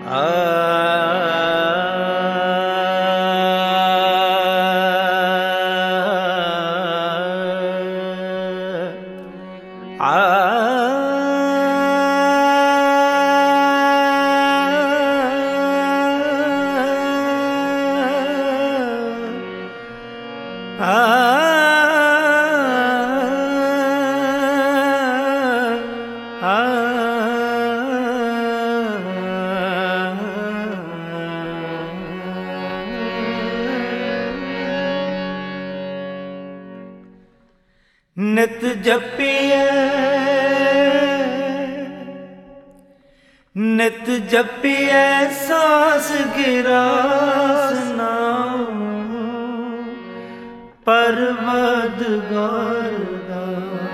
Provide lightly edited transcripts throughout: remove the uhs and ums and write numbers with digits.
ਨਿਤ ਜਪੀਏ ਨਿਤ ਜਪੀਏ ਸਾਸ ਗਿਰਾਸ ਨਾਮ ਪਰਵਦਗਾਰ ਦਾ।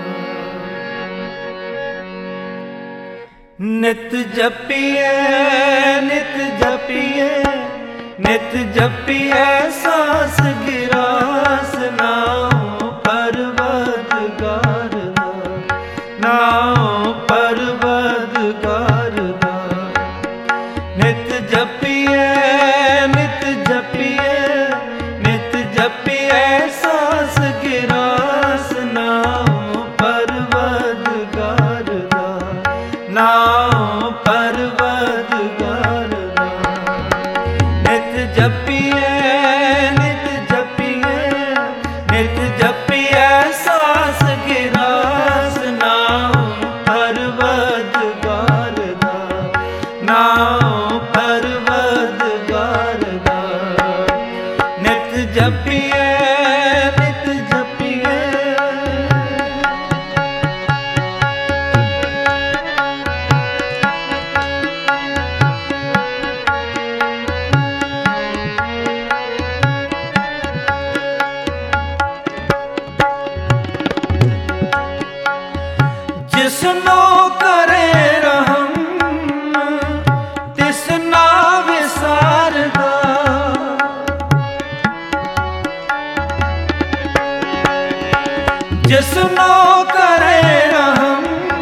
ਨਿਤ ਜਪੀਏ ਨਿਤ ਜਪੀਏ ਨਿਤ ਜਪੀਏ ਸਾਸ ਗਿਰਾਸ ਨਾਮ ਪਰਵਦਗਾਰ ਦਾ। ਨਾਮ ਪਰਵਦਗਾਰ ਦਾ। ਨਿਤ ਜਪੀਏ ਨਿਤ ਜਪੀਏ ਨਿਤ ਜਪੀਏ ਸਾਸ ਗਿਰਾਸ ਨਾਮ ਪਰਵਦਗਾਰ ਦਾ। ਨਾਮ ਪਰਵਦਗਾਰ ਦਾ। ਨਿਤ ਜਪੀਏ ਨਿਤ ਜਪੀਏ ਨਿਤ ਜਪੀਏ ਸਾਸ ਗਿਰਾਸ ਨਾਮ ਪਰਵਦਗਾਰ ਦਾ। ਨਾਮ ਪਰਵਦਗਾਰ ਦਾ। ਨਿਤ ਜਪੀਏ ਨਿਤ ਜਪੀਏ ਜਿਸਨੋ ਕਰੇ ਰਹਮ ਤਿਸਨਾ ਵਿਸਾਰਦਾ। ਜਿਸਨੋ ਕਰੇ ਰਹਮ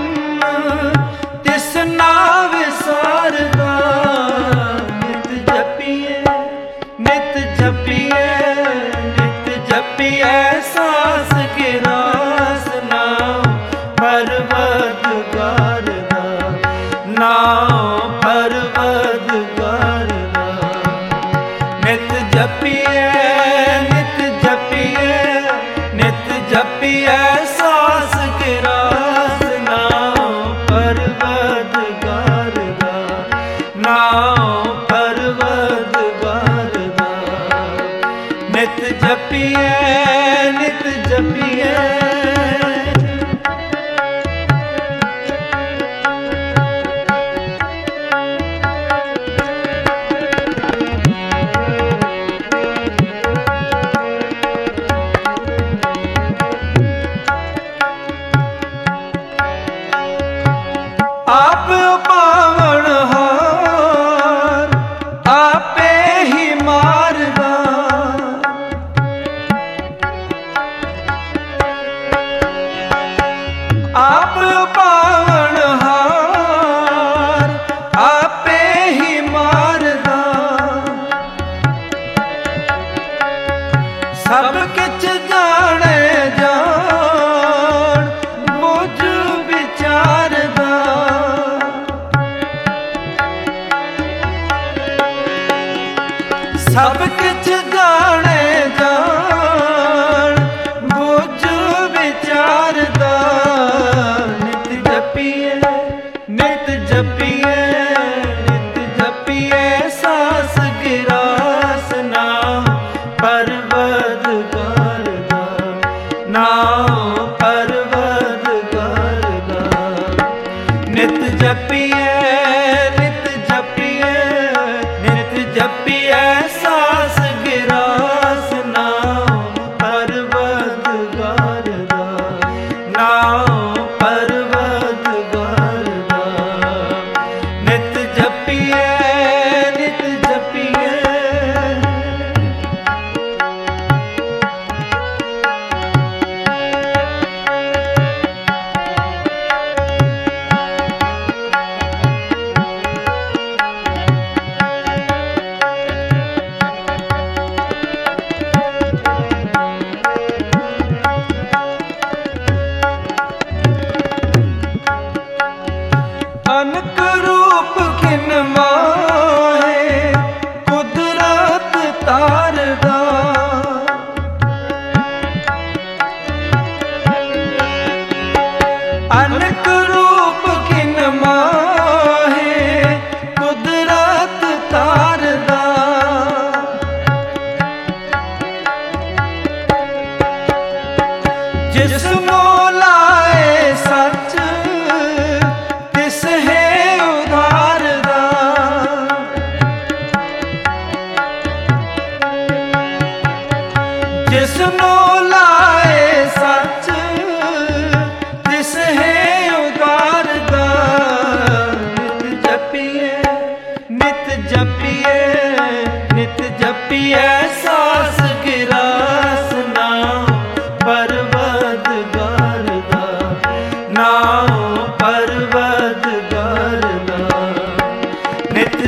ਤਿਸਨਾ ਵਿਸਾਰਦਾ। ਨਿਤ ਜਪੀਏ ਨਿਤ ਜਪੀਏ ਨਿਤ ਜਪੀਏ ਸਾਸ ਗਿਰਾਸ ਨਾਮ ਪਰਵਦਗਾਰ ਦਾ। ਨਾਮ ਪਰਵਦਗਾਰ ਦਾ। ਨਿਤ ਜਪੀਏ ਨਿਤ ਜਪੀਏ ਨਿਤ ਜਪੀਏ ਸਾਸ ਗਿਰਾਸ ਨਾਮ ਪਰਵਦਗਾਰ ਦਾ। ਨਾਮ ਪਰਵਦਗਾਰ ਦਾ। ਨਿਤ ਜਪੀਏ ਨਿਤ ਜਪੀਏ ਆਪ ਪਾਵਨਹਾਰ ਆਪੇ ਹੀ ਮਾਰਦਾ। ਆਪ ਪਾਵਨਹਾਰ ਆਪੇ ਹੀ ਮਾਰਦਾ। ਸਭ ਕਿਛ ਜਾਣੇ ਜਾਣ ਬੁਝ ਵਿਚਾਰਦਾ। ਸਭ ਕਿਛ ਜਾਣੇ ਜਾਣ ਬੁਝ ਵਿਚਾਰਦਾ। ਨਿਤ ਜਪੀਏ ਨਿਤ ਜਪੀਏ ਨਿਤ ਜਪੀਏ ਸਾਸ ਗਿਰਾਸ ਨਾਮ ਪਰਵਦਗਾਰ ਦਾ। ਨਾਮ ਪਰਵਦਗਾਰ ਦਾ। ਨਿਤ ਜਪੀਏ ਨਿਤ ਜਪੀਏ ਨਿਤ ਜਪੀਏ ਸਾਸ ਗਿਰਾਸ ਨਾਮ ਪਰਵਦਗਾਰ ਦਾ। ਨਾਮ ਪਰਵਦਗਾਰ ਦਾ। ਨਿਤ ਜਪੀਏ ਨਿਤ ਜਪੀਏ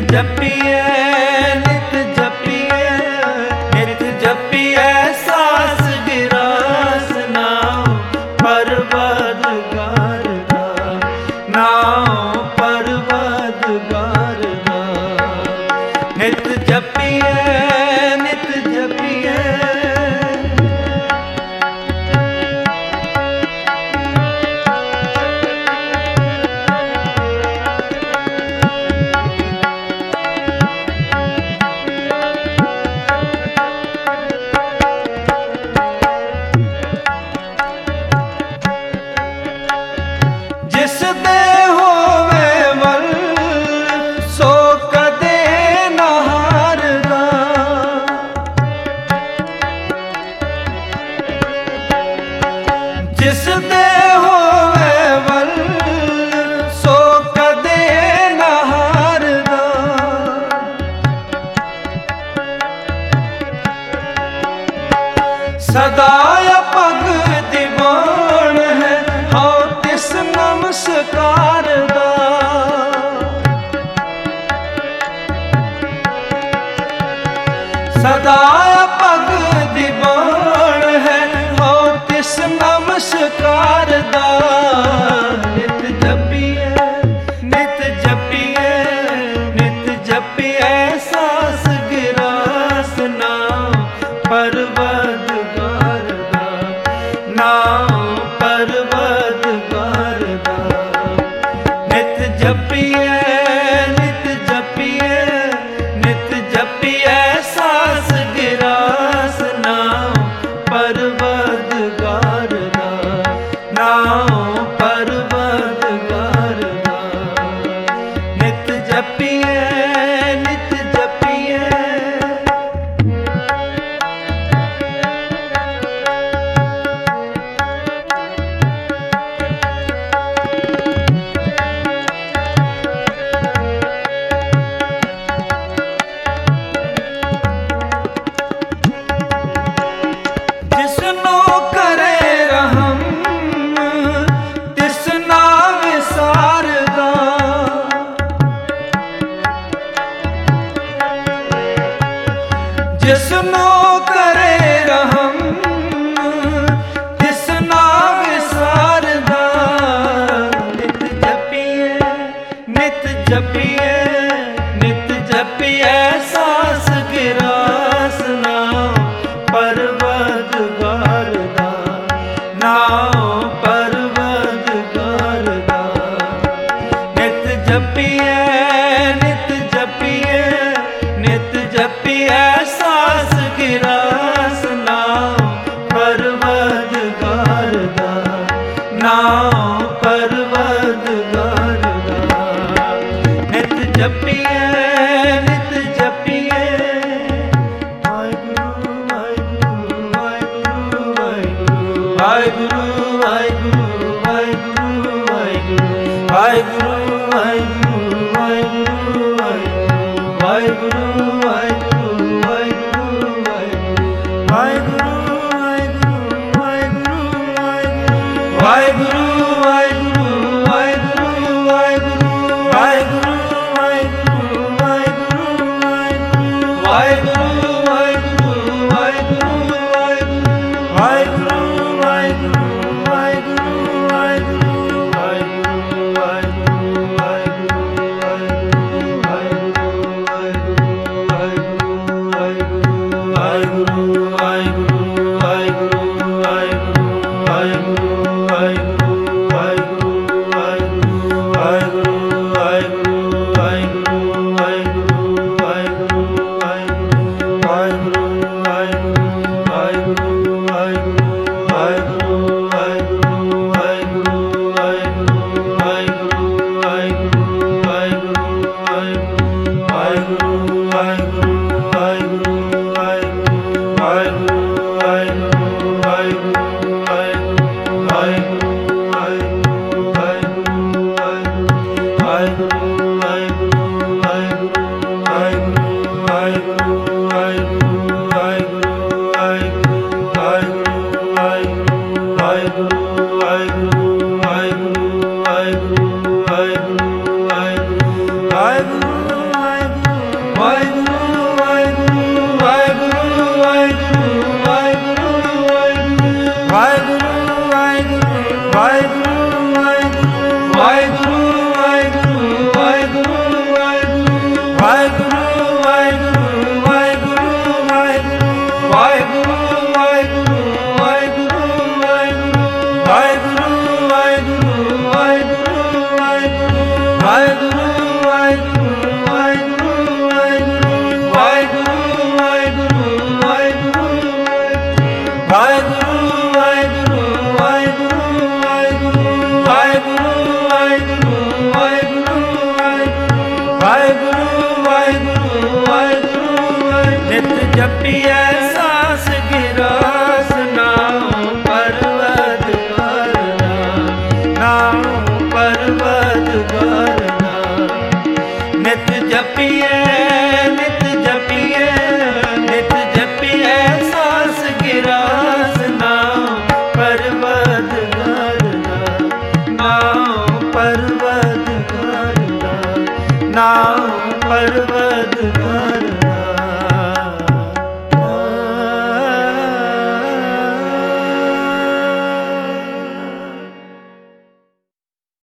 ਜਪੀਐ ਨਿਤ ਜਪੀਐ ਨਿਤ ਜਪੀਐ ਸਾਸ ਗਿਰਾਸ ਨਾਮ ਪਰਵਦਗਾਰ ਦਾ ਨਾਮ ਪਰਵਦਗਾਰ ਦਾ ਨਿਤ ਜਪੀਐ ਨਿਤ ਜਪੀਐ ਜਿਸ ਦੇ ਹੋਵੇ ਵੱਲ ਸੋ ਕਦੇ ਨਾ ਹਾਰਦਾ ਜਿਸ ਦੇ ਹੋਵੇ ਵੱਲ ਸੋ ਕਦੇ ਨਾ ਹਾਰਦਾ ਸਦਾ ਅਪਗ ਦੀਵਾਨ ਹੈ ਹਉ ਤਿਸ ਨਮਸਕਾਰ ਦਾ ਸਦਾ ਅਪਗ ਦੀਵਾਨ ਹੈ ਹਉ ਤਿਸ ਨਮਸਕਾਰ ਦਾ ਨਿਤ ਜਪੀਐ ਨਿਤ ਜਪੀਐ ਨਿਤ ਜਪੀਐ ਸਾਸ ਗਿਰਾਸ ਨਾਮ ਪਰਵਦਗਾਰ ਦਾ ਨਾਮ ਪਰਵਦਗਾਰ ਦਾ ਨਿਤ ਜਪੀਐ ਨਿਤ ਜਪੀਐ ਨਿਤ ਜਪੀਐ ਸਾਸ ਗਿਰਾਸ ਨਾਮ ਪਰਵਦਗਾਰ ਦਾ ਨਾਮ ਪਰਵਦਗਾਰ ਦਾ ਨਿਤ ਜਪੀਐ ਨਿਤ ਜਪੀਐ ਜਿਸਨੂੰ ਕਰੇ ਰਹਮ ਤਿਸ ਨਾ ਵਿਸਾਰਦਾ ਜਿਸਨੂੰ ਕਰੇ ਰਹਮ ਤਿਸ ਨਾ ਵਿਸਾਰਦਾ ਨਿਤ ਜਪੀਐ ਨਿਤ ਜਪੀਐ ਨਿਤ ਜਪੀਐ ਸਾਸ ਗਿਰਾਸ ਨਾਮ ਪਰਵਦਗਾਰ ਦਾ ਨਾਮ ਪਰਵਦਗਾਰ ਦਾ ਨਿਤ ਜਪੀਐ ਨਿਤ ਜਪੀਐ ਨਿਤ ਜਪੀਐ ਸਾਸ ਗਿਰਾਸ ਨਾਮ ਪਰਵਦਗਾਰ ਦਾ ਨਾਮ ਪਰਵਦਗਾਰ ਦਾ ਨਿਤ ਜਪੀਐ ਨਿਤ ਜਪੀਐ ਵਾਹਿਗੁਰੂ ਵਾਹਿਗੁਰੂ ਵਾਹਿਗੁਰੂ ਵਾਹਿਗੁਰੂ ਵਾਹਿਗੁਰੂ ਵਾਹਿਗੁਰੂ ਵਾਹਿਗੁਰੂ ਵਾਹਿਗੁਰੂ ਵਾਹਿਗੁਰੂ ਵਾਹਿਗੁਰੂ ਵਾਹਿਗੁਰੂ ਵਾਹਿਗੁਰੂ ਵਾਹਿਗੁਰੂ ਵਾਹਿਗੁਰੂ ਵਾਹਿਗੁਰੂ ਵਾਹਿਗੁਰੂ ਵਾਹਿਗੁਰੂ ਵਾਹਿਗੁਰੂ ਵਾਹਿਗੁਰੂ ਵਾਹਿਗੁਰੂ ਵਾਹਿਗੁਰੂ ਵਾਹਿਗੁਰੂ ਵਾਹਿਗੁਰੂ ਵਾਹਿਗੁਰੂ ਵਾਹਿਗੁਰੂ ਵਾਹਿਗੁਰੂ ਨਿਤ ਜਪੀਐ ਸਾਸ ਗਿਰਾਸ ਨਾਮ ਪਰਵਤਗਾਰ ਨਾਮ ਪਰਵਤਗਾਰ ਨਿਤ ਜਪੀਐ ਨਿਤ ਜਪੀਐ ਨਿਤ ਜਪੀਐ ਸਾਸ ਗਿਰਾਸ ਨਾਮ ਪਰਵਤਗਾਰ ਨਾਮ ਪਰਵਤਗਾਰ ਨਾਮ ਪਰਵਤਗਾਰ